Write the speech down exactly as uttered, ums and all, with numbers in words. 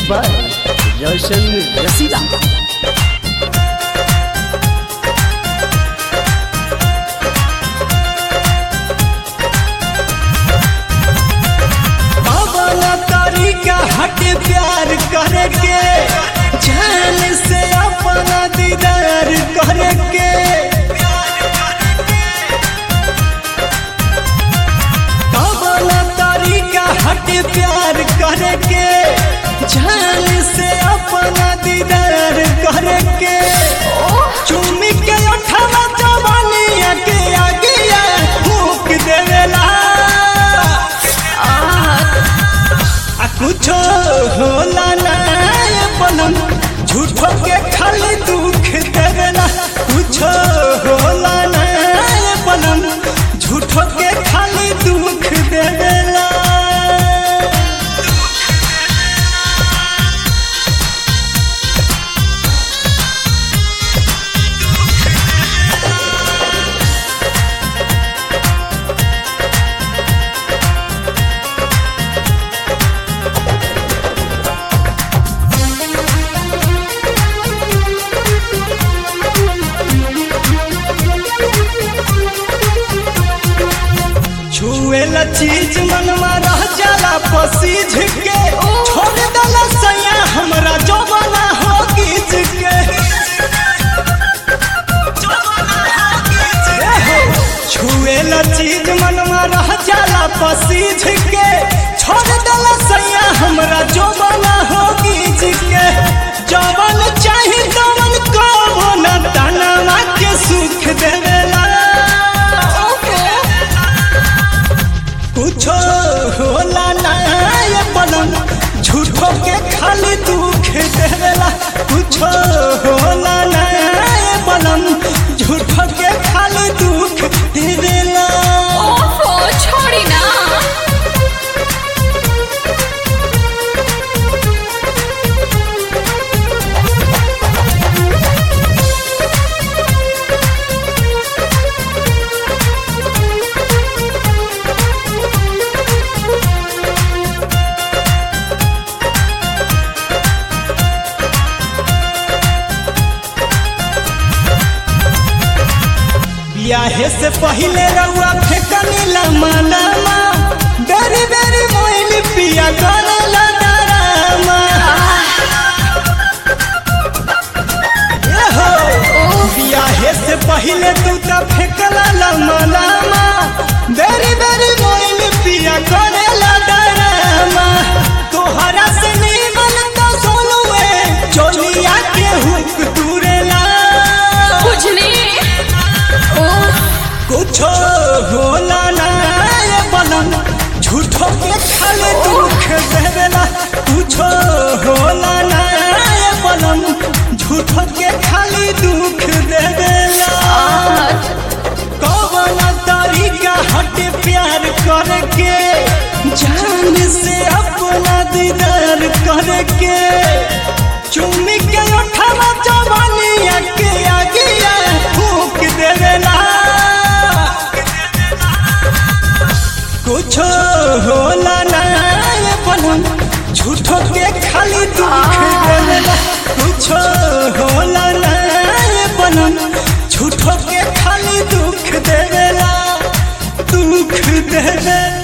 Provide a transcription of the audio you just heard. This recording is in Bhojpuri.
बाय रोशन रसीदा। हट प्यार करके जान से अपना दीदार करके कबला तरीका हट प्यार करके जान से अपना दीदार करके चुमी के उठावा जवानिया के आगे फूक देवेला कुछ होला ना पलम झूठो के खाली दुख देवेला। कुछ होला ना पलम झूठो के खाली दुख देवेला। छुएला चीज मनवा रह जाला पसीज के छोड़ दला सैया हमरा जवाना हो गीज के छुएला चीज मनवा रह जाला पसीज के छोड़ दला सैया हमरा जवाना हो गीज के जवान चाही तवन को ना तनवा के सुख देवेला। कुछ होला ना पलम झूठो के खाली दुख देवेला। कुछ होला ना पलम झूठो के खाली दुख देवेला। ओहो छोड़ी ना। ब्याहे से पहले रउआ फेंकनी लमनमा बेरी बेरी मोइल पिया करला डरामा। ब्याहे से पहले तू तो फेंकला लमनमा बेरी बेरी मोइल पिया करला डरामा। तोहरा से नीमन तो सोनुए चोलिया के हुक तुरेला। कुछ होला ना पलम झूठो के खाली दुख देवेला। कुछ होला ना पलम झूठो के खाली दुख देवेला। कौन तरीका हट प्यार करके जान से अपना दीदार करके चुमी के उठावा जवानिया के आगे फूक देवेला। कुछ होला ना पलम झूठो के खाली दुख देवेला। कुछ होला ना पलम झूठो के खाली दुख देवेला दुख देवेला।